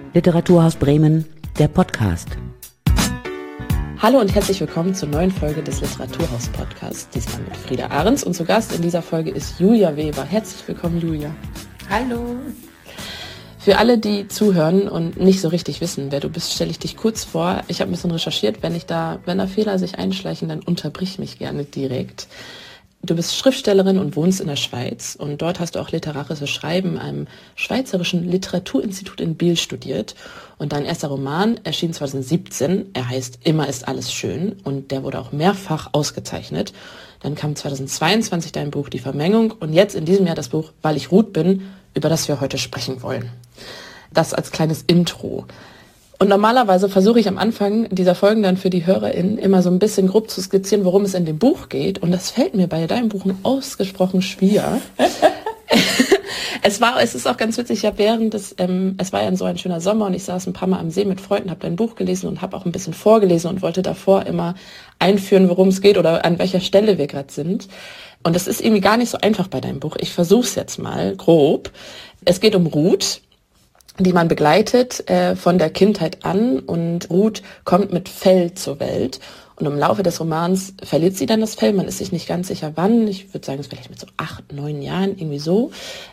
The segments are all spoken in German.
Literaturhaus Bremen, der Podcast. Hallo und herzlich willkommen zur neuen Folge des Literaturhaus-Podcasts, diesmal mit Frieda Ahrens. Und zu Gast in dieser Folge ist Julia Weber. Herzlich willkommen, Julia. Hallo. Für alle, die zuhören und nicht so richtig wissen, wer du bist, stelle ich dich kurz vor. Ich habe ein bisschen recherchiert. Wenn da Fehler sich einschleichen, dann unterbrich mich gerne direkt. Du bist Schriftstellerin und wohnst in der Schweiz und dort hast du auch literarisches Schreiben am Schweizerischen Literaturinstitut in Biel studiert. Und dein erster Roman erschien 2017, er heißt Immer ist alles schön und der wurde auch mehrfach ausgezeichnet. Dann kam 2022 dein Buch Die Vermengung und jetzt in diesem Jahr das Buch Weil ich Ruth bin, über das wir heute sprechen wollen. Das als kleines Intro. Und normalerweise versuche ich am Anfang dieser Folgen dann für die HörerInnen immer so ein bisschen grob zu skizzieren, worum es in dem Buch geht. Und das fällt mir bei deinem Buch ausgesprochen schwer. Es ist auch ganz witzig, ich habe es war ja so ein schöner Sommer und ich saß ein paar Mal am See mit Freunden, habe dein Buch gelesen und habe auch ein bisschen vorgelesen und wollte davor immer einführen, worum es geht oder an welcher Stelle wir gerade sind. Und das ist irgendwie gar nicht so einfach bei deinem Buch. Ich versuche es jetzt mal grob. Es geht um Ruth, die man begleitet von der Kindheit an, und Ruth kommt mit Fell zur Welt und im Laufe des Romans verliert sie dann das Fell, man ist sich nicht ganz sicher wann, ich würde sagen, es vielleicht mit so 8, 9 Jahren, irgendwie so.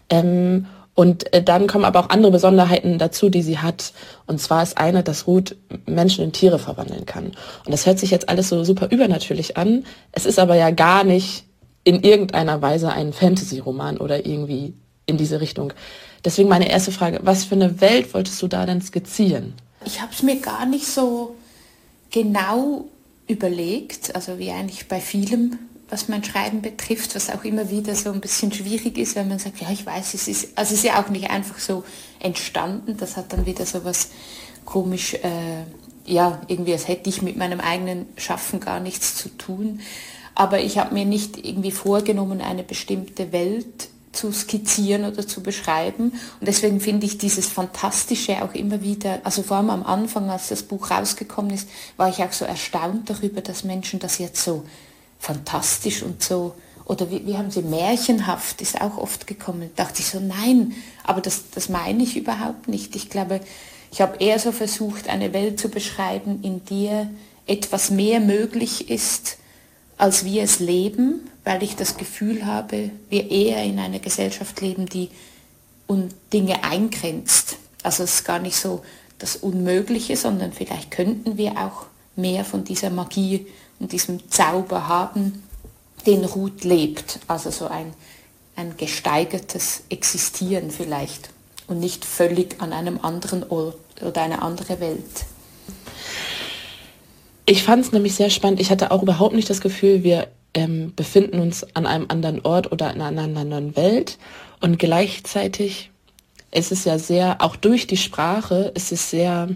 Und dann kommen aber auch andere Besonderheiten dazu, die sie hat, und zwar ist eine, dass Ruth Menschen in Tiere verwandeln kann. Und das hört sich jetzt alles so super übernatürlich an, es ist aber ja gar nicht in irgendeiner Weise ein Fantasy-Roman oder irgendwie in diese Richtung. Deswegen meine erste Frage, was für eine Welt wolltest du da denn skizzieren? Ich habe es mir gar nicht so genau überlegt, also wie eigentlich bei vielem, was mein Schreiben betrifft, was auch immer wieder so ein bisschen schwierig ist, wenn man sagt, ja, ich weiß, es ist ja auch nicht einfach so entstanden, das hat dann wieder so was komisch, irgendwie, als hätte ich mit meinem eigenen Schaffen gar nichts zu tun. Aber ich habe mir nicht irgendwie vorgenommen, eine bestimmte Welt zu skizzieren oder zu beschreiben. Und deswegen finde ich dieses Fantastische auch immer wieder, also vor allem am Anfang, als das Buch rausgekommen ist, war ich auch so erstaunt darüber, dass Menschen das jetzt so fantastisch und so, oder wie haben sie, märchenhaft ist auch oft gekommen. Da dachte ich so, nein, aber das meine ich überhaupt nicht. Ich glaube, ich habe eher so versucht, eine Welt zu beschreiben, in der etwas mehr möglich ist, als wir es leben, weil ich das Gefühl habe, wir eher in einer Gesellschaft leben, die Dinge eingrenzt. Also es ist gar nicht so das Unmögliche, sondern vielleicht könnten wir auch mehr von dieser Magie und diesem Zauber haben, den Ruth lebt. Also so ein gesteigertes Existieren vielleicht und nicht völlig an einem anderen Ort oder eine andere Welt. Ich fand es nämlich sehr spannend. Ich hatte auch überhaupt nicht das Gefühl, wir befinden uns an einem anderen Ort oder in einer anderen Welt. Und gleichzeitig ist es ja sehr, auch durch die Sprache, ist es sehr,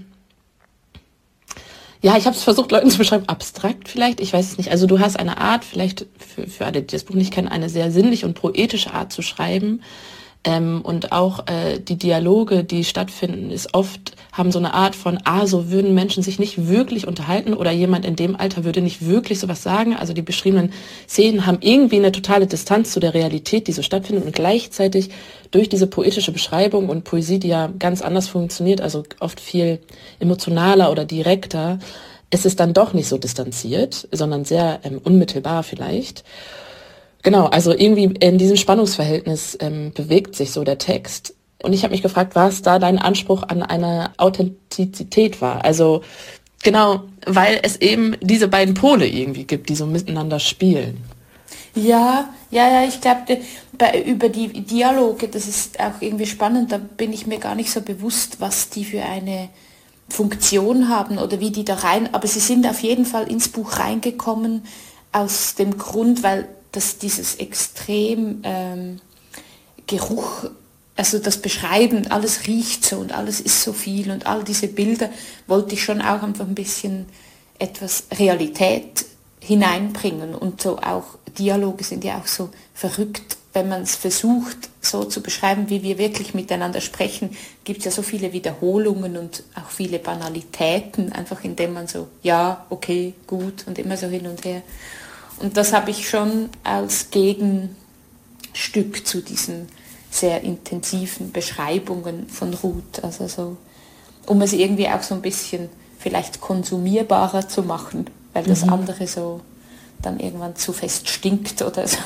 ja, ich habe es versucht, Leuten zu beschreiben, abstrakt vielleicht, ich weiß es nicht. Also du hast eine Art, vielleicht für alle, die das Buch nicht kennen, eine sehr sinnliche und poetische Art zu schreiben. Und auch die Dialoge, die stattfinden, haben so eine Art von, so würden Menschen sich nicht wirklich unterhalten oder jemand in dem Alter würde nicht wirklich sowas sagen. Also die beschriebenen Szenen haben irgendwie eine totale Distanz zu der Realität, die so stattfindet, und gleichzeitig durch diese poetische Beschreibung und Poesie, die ja ganz anders funktioniert, also oft viel emotionaler oder direkter, ist es dann doch nicht so distanziert, sondern sehr unmittelbar vielleicht. Genau, also irgendwie in diesem Spannungsverhältnis bewegt sich so der Text. Und ich habe mich gefragt, was da dein Anspruch an eine Authentizität war. Also genau, weil es eben diese beiden Pole irgendwie gibt, die so miteinander spielen. Ja, ich glaube, über die Dialoge, das ist auch irgendwie spannend, da bin ich mir gar nicht so bewusst, was die für eine Funktion haben oder wie die da rein, aber sie sind auf jeden Fall ins Buch reingekommen aus dem Grund, weil dieses extrem Geruch, also das Beschreiben, alles riecht so und alles ist so viel und all diese Bilder wollte ich schon auch einfach ein bisschen etwas Realität hineinbringen, und so auch Dialoge sind ja auch so verrückt, wenn man es versucht so zu beschreiben, wie wir wirklich miteinander sprechen, gibt es ja so viele Wiederholungen und auch viele Banalitäten, einfach indem man so, ja, okay, gut und immer so hin und her. Und das habe ich schon als Gegenstück zu diesen sehr intensiven Beschreibungen von Ruth, also so um es irgendwie auch so ein bisschen vielleicht konsumierbarer zu machen, weil das andere so dann irgendwann zu fest stinkt oder so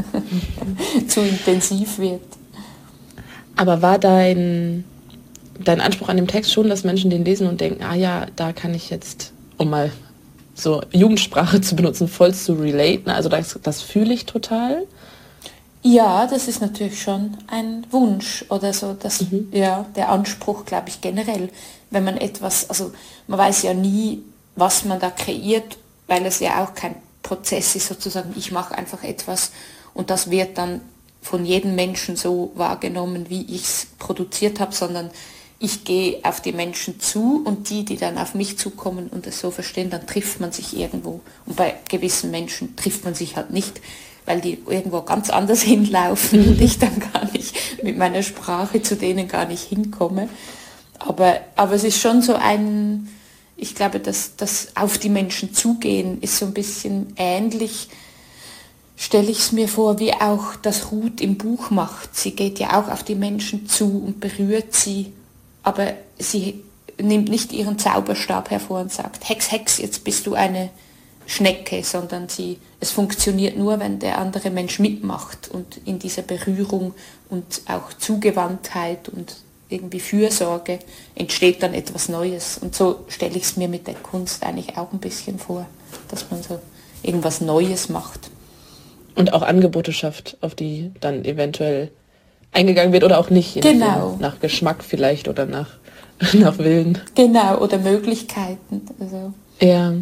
zu intensiv wird. Aber war dein Anspruch an dem Text schon, dass Menschen den lesen und denken, ah ja, da kann ich jetzt, um mal so Jugendsprache zu benutzen, voll zu relaten, also das fühle ich total? Ja, das ist natürlich schon ein Wunsch oder so, ja, der Anspruch, glaube ich, generell, wenn man etwas, also man weiß ja nie, was man da kreiert, weil es ja auch kein Prozess ist, sozusagen, ich mache einfach etwas und das wird dann von jedem Menschen so wahrgenommen, wie ich es produziert habe, sondern ich gehe auf die Menschen zu und die dann auf mich zukommen und es so verstehen, dann trifft man sich irgendwo. Und bei gewissen Menschen trifft man sich halt nicht, weil die irgendwo ganz anders hinlaufen und ich dann gar nicht mit meiner Sprache zu denen gar nicht hinkomme. Aber es ist schon so ich glaube, dass das auf die Menschen zugehen ist so ein bisschen ähnlich, stelle ich es mir vor, wie auch das Ruth im Buch macht. Sie geht ja auch auf die Menschen zu und berührt sie, aber sie nimmt nicht ihren Zauberstab hervor und sagt, Hex, Hex, jetzt bist du eine Schnecke, sondern es funktioniert nur, wenn der andere Mensch mitmacht und in dieser Berührung und auch Zugewandtheit und irgendwie Fürsorge entsteht dann etwas Neues. Und so stelle ich es mir mit der Kunst eigentlich auch ein bisschen vor, dass man so irgendwas Neues macht. Und auch Angebote schafft, auf die dann eventuell eingegangen wird oder auch nicht. Genau. Nach Geschmack vielleicht oder nach Willen. Genau, oder Möglichkeiten. Also. Ja.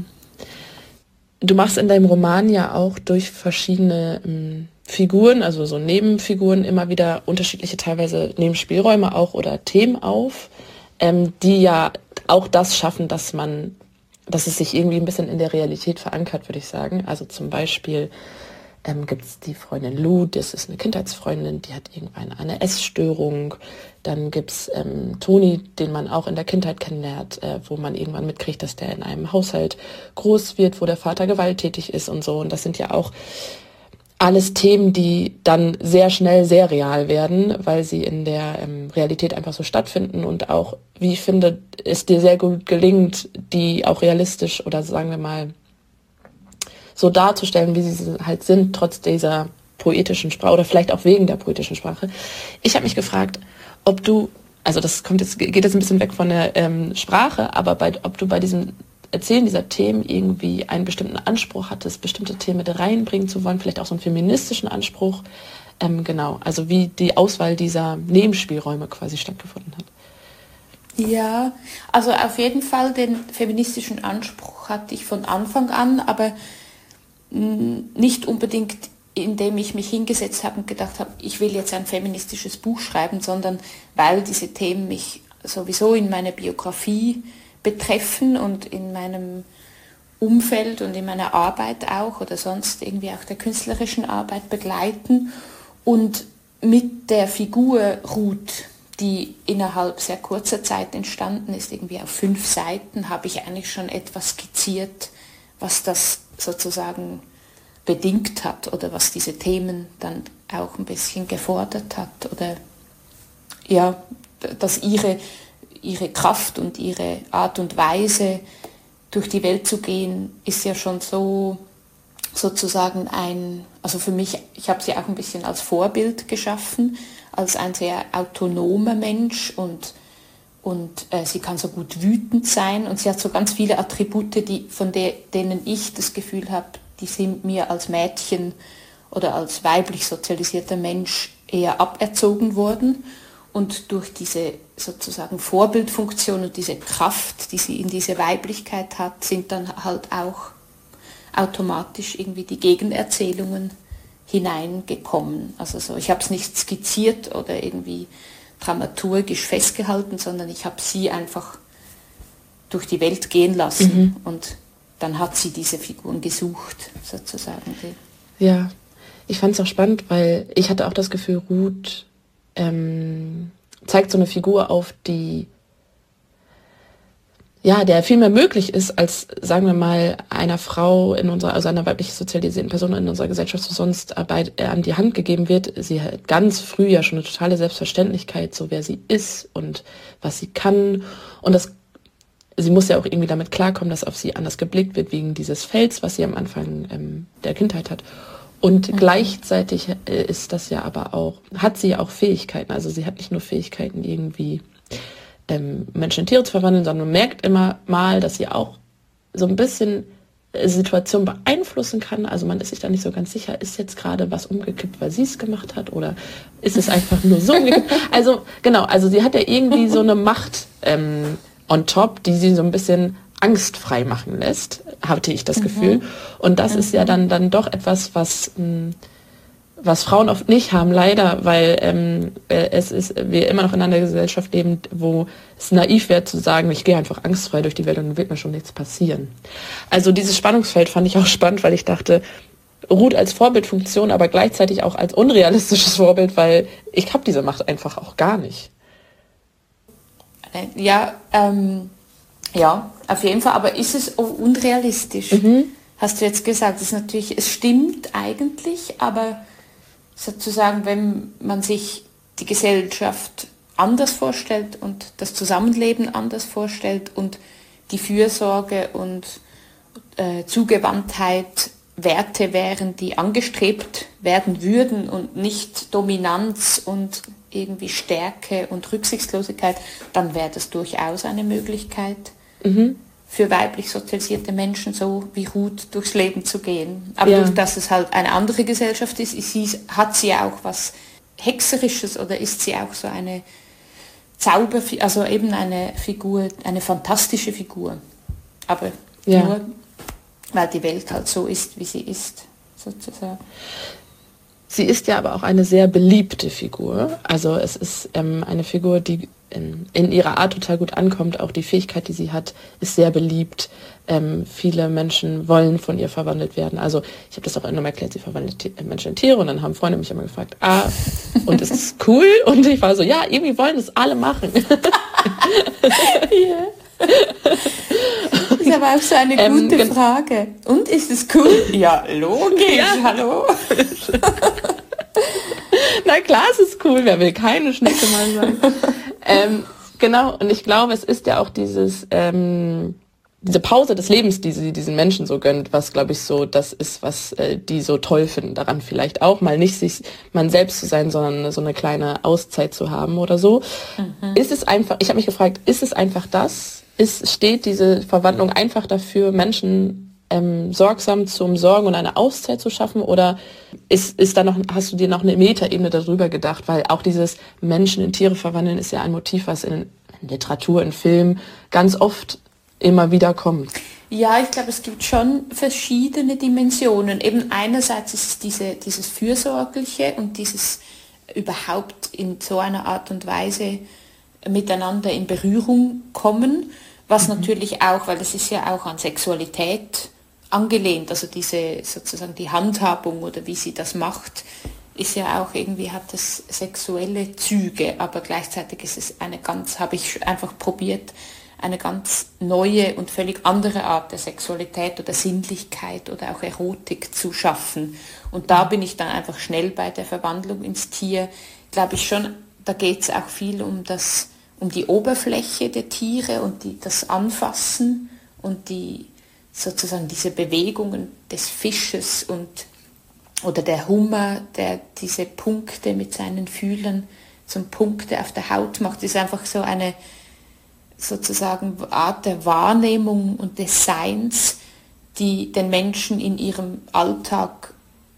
Du machst in deinem Roman ja auch durch verschiedene Figuren, also so Nebenfiguren, immer wieder unterschiedliche, teilweise Nebenspielräume auch oder Themen auf, die ja auch das schaffen, dass es sich irgendwie ein bisschen in der Realität verankert, würde ich sagen. Also zum Beispiel gibt es die Freundin Lou, das ist eine Kindheitsfreundin, die hat irgendwann eine Essstörung. Dann gibt es Toni, den man auch in der Kindheit kennenlernt, wo man irgendwann mitkriegt, dass der in einem Haushalt groß wird, wo der Vater gewalttätig ist und so. Und das sind ja auch alles Themen, die dann sehr schnell sehr real werden, weil sie in der Realität einfach so stattfinden und auch, wie ich finde, es dir sehr gut gelingt, die auch realistisch oder sagen wir mal so darzustellen, wie sie halt sind, trotz dieser poetischen Sprache oder vielleicht auch wegen der poetischen Sprache. Ich habe mich gefragt, ob du, also das geht jetzt ein bisschen weg von der Sprache, aber ob du bei diesem Erzählen dieser Themen irgendwie einen bestimmten Anspruch hattest, bestimmte Themen mit reinbringen zu wollen, vielleicht auch so einen feministischen Anspruch. Genau, also wie die Auswahl dieser Nebenspielräume quasi stattgefunden hat. Ja, also auf jeden Fall den feministischen Anspruch hatte ich von Anfang an, aber nicht unbedingt, indem ich mich hingesetzt habe und gedacht habe, ich will jetzt ein feministisches Buch schreiben, sondern weil diese Themen mich sowieso in meiner Biografie betreffen und in meinem Umfeld und in meiner Arbeit auch oder sonst irgendwie auch der künstlerischen Arbeit begleiten. Und mit der Figur Ruth, die innerhalb sehr kurzer Zeit entstanden ist, irgendwie auf 5 Seiten, habe ich eigentlich schon etwas skizziert, was das sozusagen bedingt hat oder was diese Themen dann auch ein bisschen gefordert hat oder ja, dass ihre Kraft und ihre Art und Weise durch die Welt zu gehen ist ja schon so sozusagen also für mich, ich habe sie auch ein bisschen als Vorbild geschaffen, als ein sehr autonomer Mensch und sie kann so gut wütend sein und sie hat so ganz viele Attribute, denen ich das Gefühl habe, die sind mir als Mädchen oder als weiblich sozialisierter Mensch eher aberzogen worden. Und durch diese sozusagen Vorbildfunktion und diese Kraft, die sie in diese Weiblichkeit hat, sind dann halt auch automatisch irgendwie die Gegenerzählungen hineingekommen. Also so, ich habe es nicht skizziert oder irgendwie dramaturgisch festgehalten, sondern ich habe sie einfach durch die Welt gehen lassen und dann hat sie diese Figuren gesucht, sozusagen. Ja, ich fand es auch spannend, weil ich hatte auch das Gefühl, Ruth zeigt so eine Figur auf, die ja, der viel mehr möglich ist, als, sagen wir mal, einer Frau also einer weiblich sozialisierten Person in unserer Gesellschaft so sonst an die Hand gegeben wird. Sie hat ganz früh ja schon eine totale Selbstverständlichkeit, so wer sie ist und was sie kann. Und sie muss ja auch irgendwie damit klarkommen, dass auf sie anders geblickt wird, wegen dieses Felds, was sie am Anfang der Kindheit hat. Und gleichzeitig ist das ja aber auch, hat sie ja auch Fähigkeiten. Also sie hat nicht nur Fähigkeiten, irgendwie Menschen in Tiere zu verwandeln, sondern man merkt immer mal, dass sie auch so ein bisschen Situation beeinflussen kann. Also man ist sich da nicht so ganz sicher, ist jetzt gerade was umgekippt, weil sie es gemacht hat, oder ist es einfach nur so umgekippt? Also genau, also sie hat ja irgendwie so eine Macht on top, die sie so ein bisschen angstfrei machen lässt, hatte ich das Gefühl. Und das ist ja dann doch etwas, was Frauen oft nicht haben, leider, weil wir immer noch in einer Gesellschaft leben, wo es naiv wäre zu sagen, ich gehe einfach angstfrei durch die Welt und dann wird mir schon nichts passieren. Also dieses Spannungsfeld fand ich auch spannend, weil ich dachte, Ruth als Vorbildfunktion, aber gleichzeitig auch als unrealistisches Vorbild, weil ich habe diese Macht einfach auch gar nicht. Ja, auf jeden Fall, aber ist es unrealistisch? Hast du jetzt gesagt, das ist natürlich, es stimmt eigentlich, aber sozusagen, wenn man sich die Gesellschaft anders vorstellt und das Zusammenleben anders vorstellt und die Fürsorge und Zugewandtheit Werte wären, die angestrebt werden würden und nicht Dominanz und irgendwie Stärke und Rücksichtslosigkeit, dann wäre das durchaus eine Möglichkeit für weiblich sozialisierte Menschen, so wie Ruth durchs Leben zu gehen. Aber durch dass es halt eine andere Gesellschaft ist, hat sie ja auch was Hexerisches, oder ist sie auch so eine also eben eine Figur, eine fantastische Figur. Aber nur, weil die Welt halt so ist, wie sie ist, sozusagen. Sie ist ja aber auch eine sehr beliebte Figur. Also es ist eine Figur, die in ihrer Art total gut ankommt. Auch die Fähigkeit, die sie hat, ist sehr beliebt. Viele Menschen wollen von ihr verwandelt werden. Also ich habe das auch immer erklärt, sie verwandelt Menschen in Tiere, und dann haben Freunde mich immer gefragt, und ist es cool? Und ich war so, ja, irgendwie wollen das alle machen. Das ist aber auch so eine gute Frage. Und ist es cool? Ja, logisch, hallo. Na klar, es ist cool, wer will keine Schnecke mal sein. Genau, und ich glaube, es ist ja auch diese Pause des Lebens, die sie diesen Menschen so gönnt, was, glaube ich, so das ist, was die so toll finden daran, vielleicht auch mal nicht man selbst zu sein, sondern so eine kleine Auszeit zu haben oder so. Ist es einfach, ich habe mich gefragt, ist es einfach das? Steht diese Verwandlung einfach dafür, Menschen sorgsam zu umsorgen und eine Auszeit zu schaffen, oder hast du dir noch eine Metaebene darüber gedacht? Weil auch dieses Menschen in Tiere verwandeln ist ja ein Motiv, was in Literatur, in Film ganz oft immer wieder kommt. Ja, ich glaube, es gibt schon verschiedene Dimensionen. Eben einerseits ist es dieses Fürsorgliche und dieses überhaupt in so einer Art und Weise miteinander in Berührung kommen, was natürlich auch, weil das ist ja auch an Sexualität angelehnt, also diese sozusagen die Handhabung oder wie sie das macht, ist ja auch irgendwie, hat es sexuelle Züge, aber gleichzeitig ist es habe ich einfach probiert, eine ganz neue und völlig andere Art der Sexualität oder Sinnlichkeit oder auch Erotik zu schaffen. Und da bin ich dann einfach schnell bei der Verwandlung ins Tier, glaube ich schon, da geht es auch viel um die Oberfläche der Tiere und das Anfassen und sozusagen diese Bewegungen des Fisches oder der Hummer, der diese Punkte mit seinen Fühlern zum Punkte auf der Haut macht, ist einfach so eine sozusagen Art der Wahrnehmung und des Seins, die den Menschen in ihrem Alltag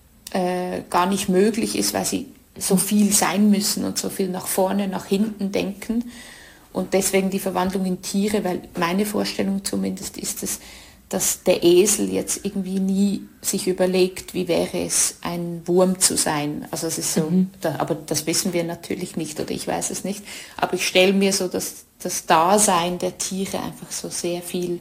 gar nicht möglich ist, weil sie so viel sein müssen und so viel nach vorne, nach hinten denken. Und deswegen die Verwandlung in Tiere, weil meine Vorstellung zumindest ist es, dass der Esel jetzt irgendwie nie sich überlegt, wie wäre es, ein Wurm zu sein. Also es ist so, aber das wissen wir natürlich nicht, oder ich weiß es nicht. Aber ich stelle mir so das Dasein der Tiere einfach so sehr viel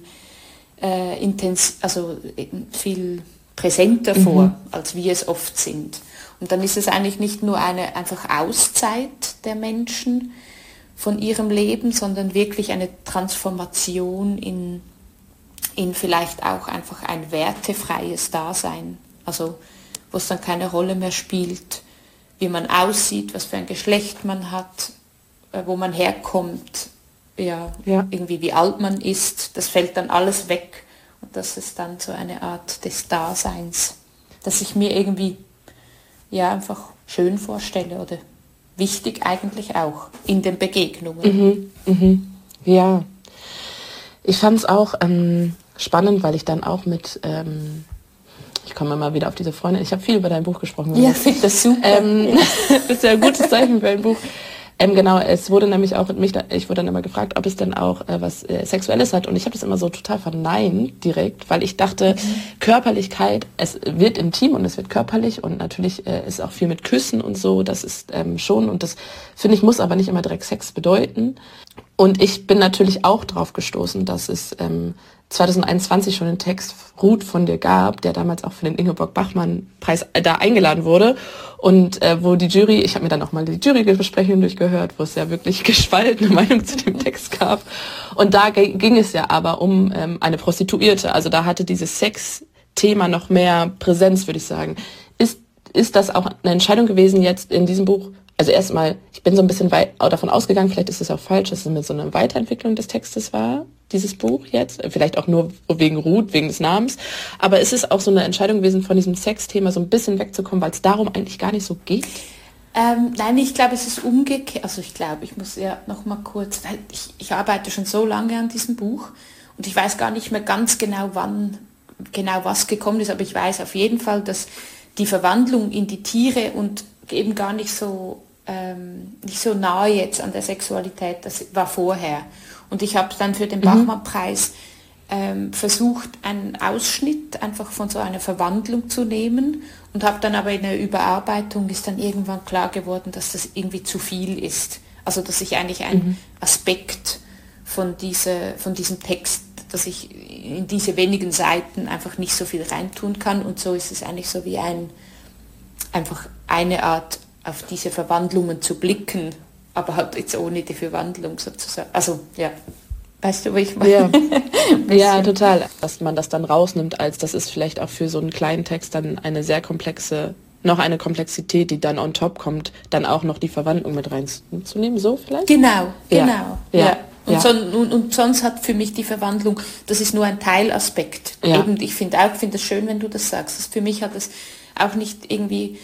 viel präsenter vor, als wir es oft sind. Und dann ist es eigentlich nicht nur eine einfach Auszeit der Menschen, von ihrem Leben, sondern wirklich eine Transformation in vielleicht auch einfach ein wertefreies Dasein. Also wo es dann keine Rolle mehr spielt, wie man aussieht, was für ein Geschlecht man hat, wo man herkommt, irgendwie wie alt man ist. Das fällt dann alles weg. Und das ist dann so eine Art des Daseins, das ich mir irgendwie einfach schön vorstelle oder wichtig eigentlich auch in den Begegnungen. Ja, ich fand es auch spannend, weil ich dann auch mit, ich komme immer wieder auf diese Freundin, ich habe viel über dein Buch gesprochen. Ja, finde das super. Das ist ja ein gutes Zeichen für ein Buch. Genau, es wurde nämlich auch, ich wurde dann immer gefragt, ob es denn auch was Sexuelles hat, und ich habe das immer so total verneint direkt, weil ich dachte, Körperlichkeit, es wird intim und es wird körperlich, und natürlich ist auch viel mit Küssen und so, das ist schon, und das, finde ich, muss aber nicht immer direkt Sex bedeuten. Und ich bin natürlich auch drauf gestoßen, dass es 2021 schon einen Text Ruth von dir gab, der damals auch für den Ingeborg-Bachmann-Preis da eingeladen wurde, und wo die Jury, ich habe mir dann auch mal die Jurybesprechung durchgehört, wo es ja wirklich gespaltene Meinung zu dem Text gab, und da ging es ja aber um eine Prostituierte, also da hatte dieses Sex-Thema noch mehr Präsenz, würde ich sagen. Ist das auch eine Entscheidung gewesen jetzt in diesem Buch? Also erstmal, ich bin so ein bisschen davon ausgegangen, vielleicht ist es auch falsch, dass es mit so einer Weiterentwicklung des Textes war, dieses Buch jetzt. Vielleicht auch nur wegen Ruth, wegen des Namens. Aber ist es auch so eine Entscheidung gewesen, von diesem Sexthema so ein bisschen wegzukommen, weil es darum eigentlich gar nicht so geht? Nein, ich glaube, es ist umgekehrt. Also ich muss ja noch mal kurz, weil ich arbeite schon so lange an diesem Buch und ich weiß gar nicht mehr ganz genau, wann genau was gekommen ist, aber ich weiß auf jeden Fall, dass die Verwandlung in die Tiere und eben gar nicht so nahe jetzt an der Sexualität, das war vorher. Und ich habe dann für den Bachmann-Preis versucht, einen Ausschnitt einfach von so einer Verwandlung zu nehmen, und habe dann aber in der Überarbeitung ist dann irgendwann klar geworden, dass das irgendwie zu viel ist. Also dass ich eigentlich einen Aspekt von diesem Text, dass ich in diese wenigen Seiten einfach nicht so viel reintun kann, und so ist es eigentlich so wie einfach eine Art, auf diese Verwandlungen zu blicken, aber halt jetzt ohne die Verwandlung sozusagen. Also, ja, weißt du, wie ich meine? Ja, total. Dass man das dann rausnimmt, als das ist vielleicht auch für so einen kleinen Text dann eine sehr komplexe, noch eine Komplexität, die dann on top kommt, dann auch noch die Verwandlung mit reinzunehmen, so vielleicht? Genau. Ja. Und sonst hat für mich die Verwandlung, das ist nur ein Teilaspekt. Ja. Eben, ich finde es schön, wenn du das sagst. Für mich hat es auch nicht irgendwie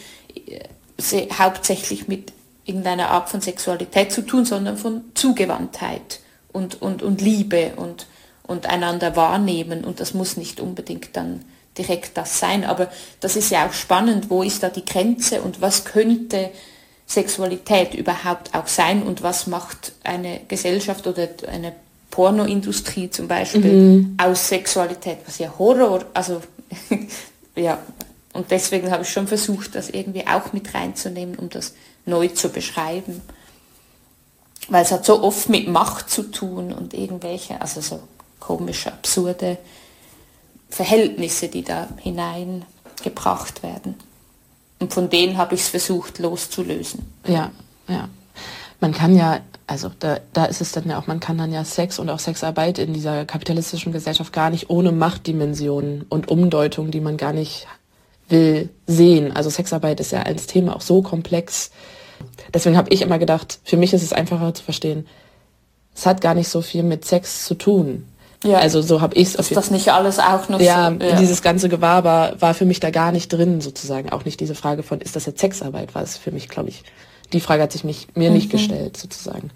hauptsächlich mit irgendeiner Art von Sexualität zu tun, sondern von Zugewandtheit und Liebe und einander wahrnehmen, und das muss nicht unbedingt dann direkt das sein, aber das ist ja auch spannend, wo ist da die Grenze und was könnte Sexualität überhaupt auch sein und was macht eine Gesellschaft oder eine Pornoindustrie zum Beispiel aus Sexualität, was ja Horror, also ja. Und deswegen habe ich schon versucht, das irgendwie auch mit reinzunehmen, um das neu zu beschreiben. Weil es hat so oft mit Macht zu tun und irgendwelche, also so komische, absurde Verhältnisse, die da hineingebracht werden. Und von denen habe ich es versucht loszulösen. Ja. Man kann ja, also da ist es dann ja auch, man kann dann ja Sex und auch Sexarbeit in dieser kapitalistischen Gesellschaft gar nicht ohne Machtdimensionen und Umdeutungen, die man gar nicht will, sehen. Also Sexarbeit ist ja als Thema auch so komplex. Deswegen habe ich immer gedacht, für mich ist es einfacher zu verstehen, es hat gar nicht so viel mit Sex zu tun. Ja. Also so habe ich es. Ist das nicht alles auch noch so? Dieses ganze Gewaber war für mich da gar nicht drin, sozusagen. Auch nicht diese Frage von, ist das jetzt Sexarbeit, war es für mich, glaube ich, die Frage hat sich mir nicht gestellt, sozusagen.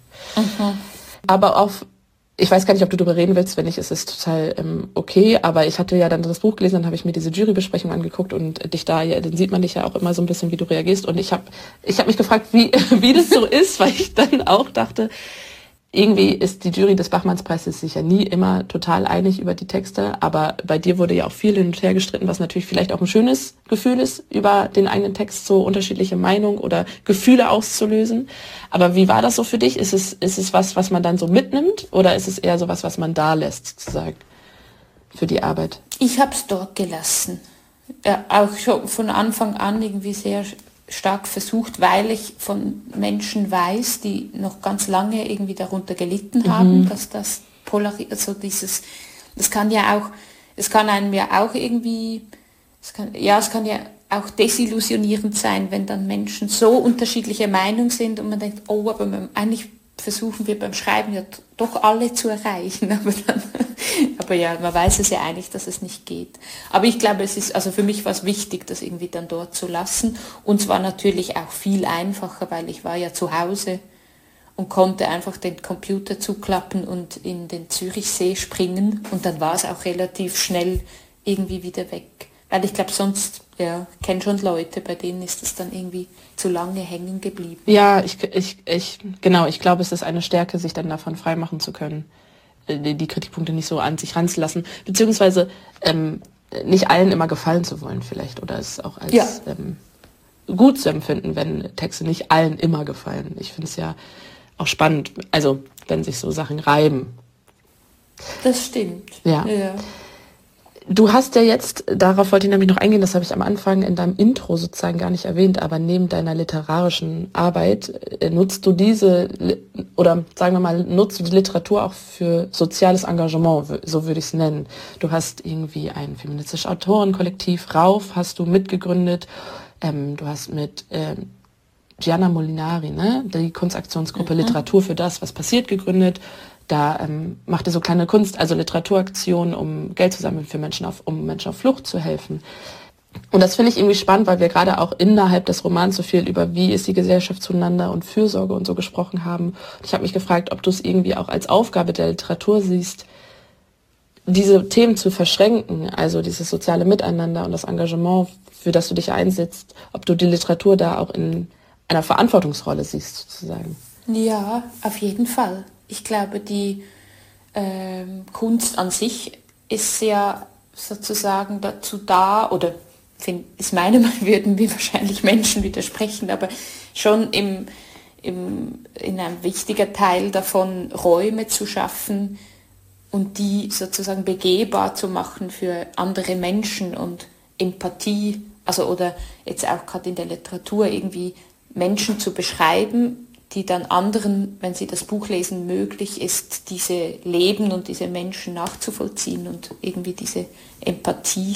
Aber ich weiß gar nicht, ob du darüber reden willst, wenn nicht, ist es total okay, aber ich hatte ja dann das Buch gelesen, dann habe ich mir diese Jurybesprechung angeguckt und dich dann sieht man dich ja auch immer so ein bisschen, wie du reagierst, und ich hab mich gefragt, wie das so ist, weil ich dann auch dachte, irgendwie ist die Jury des Bachmannspreises sich ja nie immer total einig über die Texte, aber bei dir wurde ja auch viel hin und her gestritten, was natürlich vielleicht auch ein schönes Gefühl ist, über den eigenen Text so unterschiedliche Meinungen oder Gefühle auszulösen. Aber wie war das so für dich? Ist es was man dann so mitnimmt, oder ist es eher so was man da lässt, sozusagen, für die Arbeit? Ich habe es dort gelassen. Ja, auch schon von Anfang an irgendwie sehr stark versucht, weil ich von Menschen weiß, die noch ganz lange irgendwie darunter gelitten haben, dass das also das kann ja auch, es kann einem ja auch irgendwie, es kann ja auch desillusionierend sein, wenn dann Menschen so unterschiedliche Meinungen sind und man denkt, oh, aber eigentlich versuchen wir beim Schreiben ja doch alle zu erreichen, aber ja, man weiß es ja eigentlich, dass es nicht geht. Aber ich glaube, also für mich war es wichtig, das irgendwie dann dort zu lassen, und zwar natürlich auch viel einfacher, weil ich war ja zu Hause und konnte einfach den Computer zuklappen und in den Zürichsee springen, und dann war es auch relativ schnell irgendwie wieder weg. Weil ich glaube, sonst, ja, kenne schon Leute, bei denen ist das dann irgendwie zu lange hängen geblieben. Ja, ich glaube, es ist eine Stärke, sich dann davon freimachen zu können, die Kritikpunkte nicht so an sich ranzulassen, beziehungsweise nicht allen immer gefallen zu wollen vielleicht, oder es auch als gut zu empfinden, wenn Texte nicht allen immer gefallen. Ich finde es ja auch spannend, also wenn sich so Sachen reiben. Das stimmt. Ja. Du hast ja jetzt, darauf wollte ich nämlich noch eingehen, das habe ich am Anfang in deinem Intro sozusagen gar nicht erwähnt, aber neben deiner literarischen Arbeit nutzt du nutzt du die Literatur auch für soziales Engagement, so würde ich es nennen. Du hast irgendwie ein feministisches Autorenkollektiv, Rauf, hast du mitgegründet. Du hast mit Gianna Molinari, ne, die Kunstaktionsgruppe Literatur für das, was passiert, gegründet. Da macht er so kleine also Literaturaktionen, um Geld zu sammeln für Menschen um Menschen auf Flucht zu helfen. Und das finde ich irgendwie spannend, weil wir gerade auch innerhalb des Romans so viel über wie ist die Gesellschaft zueinander und Fürsorge und so gesprochen haben. Und ich habe mich gefragt, ob du es irgendwie auch als Aufgabe der Literatur siehst, diese Themen zu verschränken, also dieses soziale Miteinander und das Engagement, für das du dich einsetzt, ob du die Literatur da auch in einer Verantwortungsrolle siehst, sozusagen. Ja, auf jeden Fall. Ich glaube, die Kunst an sich ist ja sozusagen dazu da, oder ist meine Meinung, würden mir wahrscheinlich Menschen widersprechen, aber schon in einem wichtigen Teil davon Räume zu schaffen und die sozusagen begehbar zu machen für andere Menschen und Empathie, also oder jetzt auch gerade in der Literatur irgendwie Menschen zu beschreiben, die dann anderen, wenn sie das Buch lesen, möglich ist, diese Leben und diese Menschen nachzuvollziehen und irgendwie diese Empathie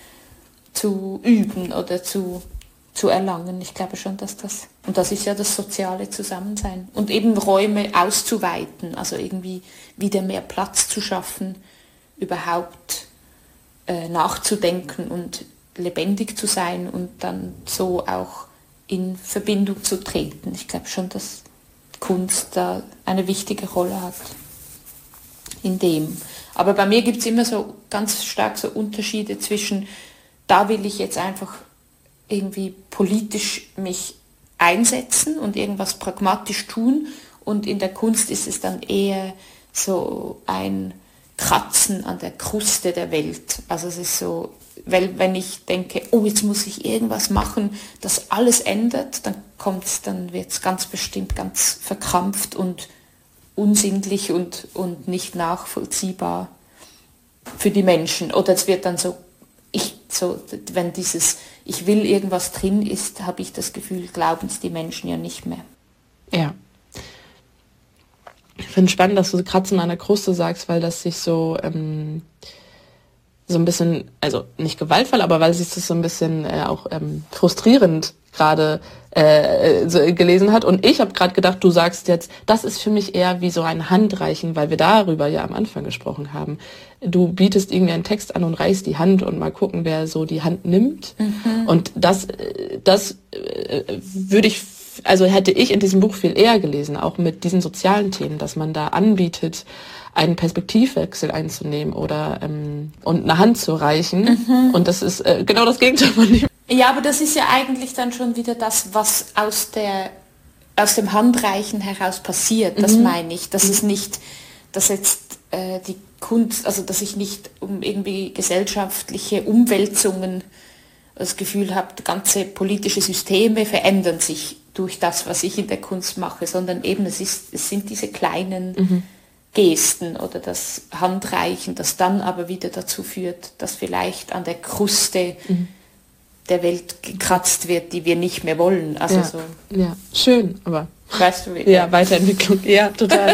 zu üben oder zu erlangen. Ich glaube schon, dass und das ist ja das soziale Zusammensein. Und eben Räume auszuweiten, also irgendwie wieder mehr Platz zu schaffen, überhaupt nachzudenken und lebendig zu sein und dann so auch in Verbindung zu treten. Ich glaube schon, dass Kunst da eine wichtige Rolle hat in dem. Aber bei mir gibt es immer so ganz stark so Unterschiede zwischen, da will ich jetzt einfach irgendwie politisch mich einsetzen und irgendwas pragmatisch tun, und in der Kunst ist es dann eher so ein Kratzen an der Kruste der Welt. Also es ist so, weil wenn ich denke, oh, jetzt muss ich irgendwas machen, das alles ändert, dann wird es ganz bestimmt ganz verkrampft und unsinnlich und nicht nachvollziehbar für die Menschen. Oder es wird dann wenn dieses ich will irgendwas drin ist, habe ich das Gefühl, glauben es die Menschen ja nicht mehr. Ja. Ich finde es spannend, dass du Kratzen an der Kruste sagst, weil das sich so ein bisschen, also nicht gewaltvoll, aber weil sich das so ein bisschen auch frustrierend gerade so gelesen hat. Und ich habe gerade gedacht, du sagst jetzt, das ist für mich eher wie so ein Handreichen, weil wir darüber ja am Anfang gesprochen haben. Du bietest irgendwie einen Text an und reichst die Hand und mal gucken, wer so die Hand nimmt. Und das hätte ich in diesem Buch viel eher gelesen, auch mit diesen sozialen Themen, dass man da anbietet, einen Perspektivwechsel einzunehmen oder und eine Hand zu reichen. Und das ist genau das Gegenteil von dem. Ja, aber das ist ja eigentlich dann schon wieder das, was aus dem Handreichen heraus passiert. Das meine ich. Das ist nicht, dass jetzt die Kunst, also dass ich nicht um irgendwie gesellschaftliche Umwälzungen das Gefühl habe, ganze politische Systeme verändern sich durch das, was ich in der Kunst mache, sondern eben es sind diese kleinen Gesten oder das Handreichen, das dann aber wieder dazu führt, dass vielleicht an der Kruste der Welt gekratzt wird, die wir nicht mehr wollen. Also ja, so. Ja, schön, aber Weißt du, wie? ja, Weiterentwicklung, ja, total.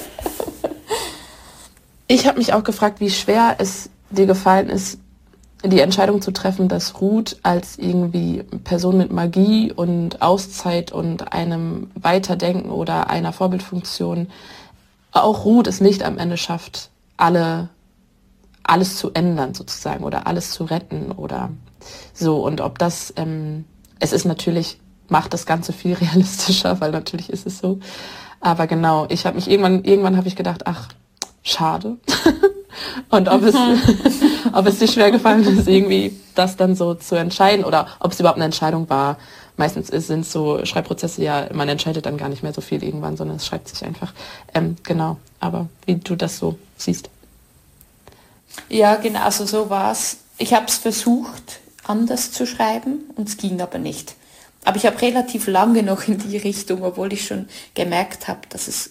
Ich habe mich auch gefragt, wie schwer es dir gefallen ist, die Entscheidung zu treffen, dass Ruth als irgendwie Person mit Magie und Auszeit und einem Weiterdenken oder einer Vorbildfunktion, auch Ruth es nicht am Ende schafft, alles zu ändern sozusagen oder alles zu retten oder so. Und ob das, es ist natürlich, macht das Ganze viel realistischer, weil natürlich ist es so. Aber genau, ich habe mich irgendwann habe ich gedacht, ach, schade. Und ob es dir schwer gefallen ist, irgendwie das dann so zu entscheiden oder ob es überhaupt eine Entscheidung war. Meistens sind so Schreibprozesse ja, man entscheidet dann gar nicht mehr so viel irgendwann, sondern es schreibt sich einfach. Genau, aber wie du das so siehst. Ja, genau, also so war es. Ich habe es versucht, anders zu schreiben und es ging aber nicht. Aber ich habe relativ lange noch in die Richtung, obwohl ich schon gemerkt habe, dass es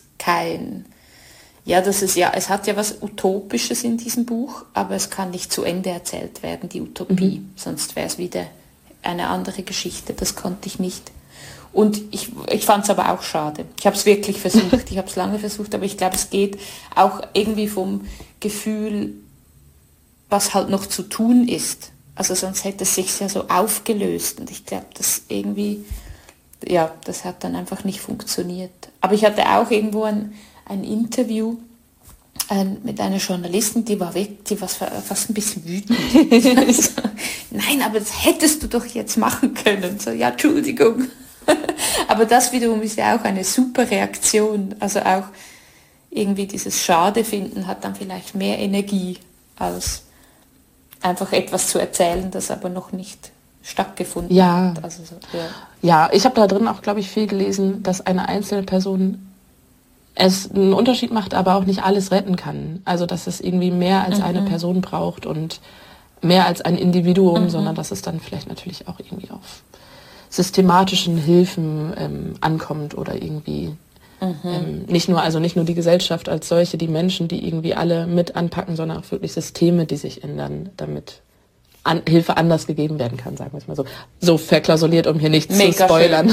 es hat ja was Utopisches in diesem Buch, aber es kann nicht zu Ende erzählt werden, die Utopie. Sonst wäre es wieder eine andere Geschichte, das konnte ich nicht. Und ich fand es aber auch schade. Ich habe es wirklich versucht, ich habe es lange versucht, aber ich glaube, es geht auch irgendwie vom Gefühl, was halt noch zu tun ist. Also sonst hätte es sich ja so aufgelöst und ich glaube, das irgendwie, ja, das hat dann einfach nicht funktioniert. Aber ich hatte auch irgendwo ein Interview mit einer Journalistin, die war fast ein bisschen wütend. Also, nein, aber das hättest du doch jetzt machen können. So, ja, Entschuldigung. Aber das wiederum ist ja auch eine super Reaktion. Also auch irgendwie dieses Schade finden hat dann vielleicht mehr Energie, als einfach etwas zu erzählen, das aber noch nicht stattgefunden hat. Also so, ja, ich habe da drin auch, glaube ich, viel gelesen, dass eine einzelne Person es einen Unterschied macht, aber auch nicht alles retten kann. Also dass es irgendwie mehr als eine Person braucht und mehr als ein Individuum, sondern dass es dann vielleicht natürlich auch irgendwie auf systematischen Hilfen ankommt oder irgendwie nicht nur die Gesellschaft als solche, die Menschen, die irgendwie alle mit anpacken, sondern auch wirklich Systeme, die sich ändern, damit Hilfe anders gegeben werden kann, sagen wir es mal so. So verklausuliert, um hier nichts zu spoilern.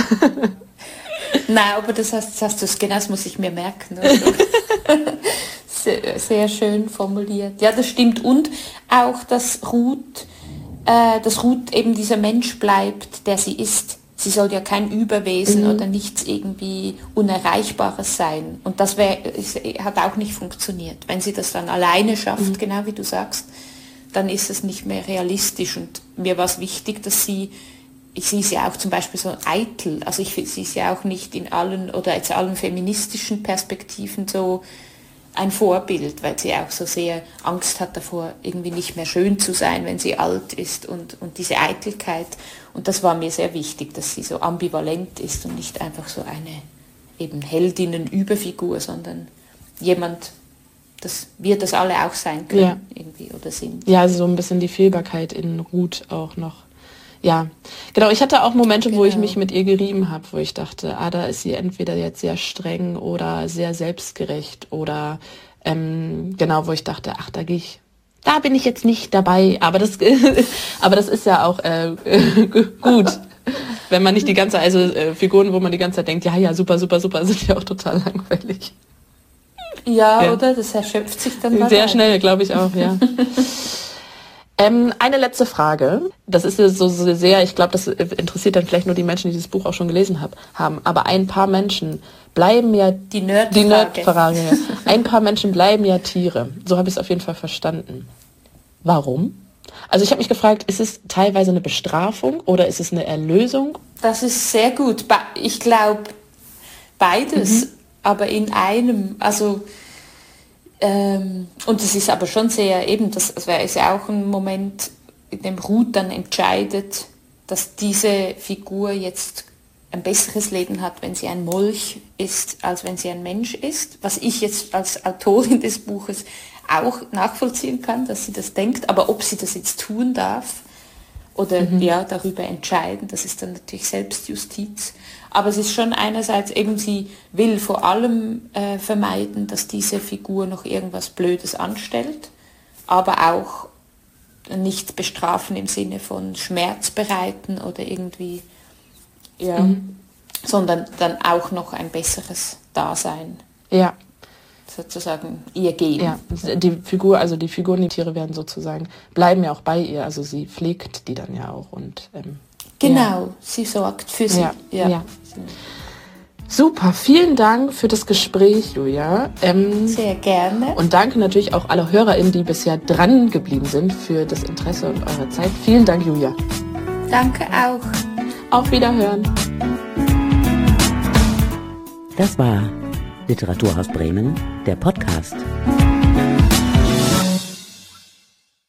Nein, aber das muss ich mir merken. Also. Sehr, sehr schön formuliert. Ja, das stimmt. Und auch, dass Ruth eben dieser Mensch bleibt, der sie ist. Sie soll ja kein Überwesen oder nichts irgendwie Unerreichbares sein. Und das hat auch nicht funktioniert. Wenn sie das dann alleine schafft, genau wie du sagst, dann ist es nicht mehr realistisch. Und mir war es wichtig, dass sie ist ja auch zum Beispiel so eitel, also sie ist ja auch nicht in allen feministischen Perspektiven so ein Vorbild, weil sie auch so sehr Angst hat davor, irgendwie nicht mehr schön zu sein, wenn sie alt ist und diese Eitelkeit. Und das war mir sehr wichtig, dass sie so ambivalent ist und nicht einfach so eine eben Heldinnen-Überfigur, sondern jemand, dass wir das alle auch sein können irgendwie oder sind. Ja, also so ein bisschen die Fehlbarkeit in Ruth auch noch. Ja, genau. Ich hatte auch Momente, wo ich mich mit ihr gerieben habe, wo ich dachte, da ist sie entweder jetzt sehr streng oder sehr selbstgerecht oder wo ich dachte, da bin ich jetzt nicht dabei. Aber das ist ja auch gut, wenn man nicht die ganze, Figuren, wo man die ganze Zeit denkt, ja, super, super, super, sind ja auch total langweilig. Ja, oder? Das erschöpft sich dann mal sehr schnell, glaube ich auch, ja. Eine letzte Frage. Das ist so sehr, ich glaube, das interessiert dann vielleicht nur die Menschen, die dieses Buch auch schon gelesen haben. Aber ein paar Menschen bleiben ja... Die Nerdfrage. Ein paar Menschen bleiben ja Tiere. So habe ich es auf jeden Fall verstanden. Warum? Also ich habe mich gefragt, ist es teilweise eine Bestrafung oder ist es eine Erlösung? Das ist sehr gut. Ich glaube, beides. Aber in einem, also... und es ist aber schon sehr eben, das ist ja auch ein Moment, in dem Ruth dann entscheidet, dass diese Figur jetzt ein besseres Leben hat, wenn sie ein Molch ist, als wenn sie ein Mensch ist. Was ich jetzt als Autorin des Buches auch nachvollziehen kann, dass sie das denkt, aber ob sie das jetzt tun darf oder darüber entscheiden, das ist dann natürlich Selbstjustiz. Aber es ist schon einerseits eben, sie will vor allem vermeiden, dass diese Figur noch irgendwas Blödes anstellt, aber auch nicht bestrafen im Sinne von Schmerz bereiten oder irgendwie, ja, sondern dann auch noch ein besseres Dasein. Ja. Sozusagen ihr geben. Ja, die Figuren, die Tiere werden sozusagen, bleiben ja auch bei ihr, also sie pflegt die dann ja auch und genau, sie sorgt für sie. Ja. Super, vielen Dank für das Gespräch, Julia. Sehr gerne. Und danke natürlich auch alle HörerInnen, die bisher dran geblieben sind, für das Interesse und eure Zeit. Vielen Dank, Julia. Danke auch. Auf Wiederhören. Das war Literaturhaus Bremen, der Podcast.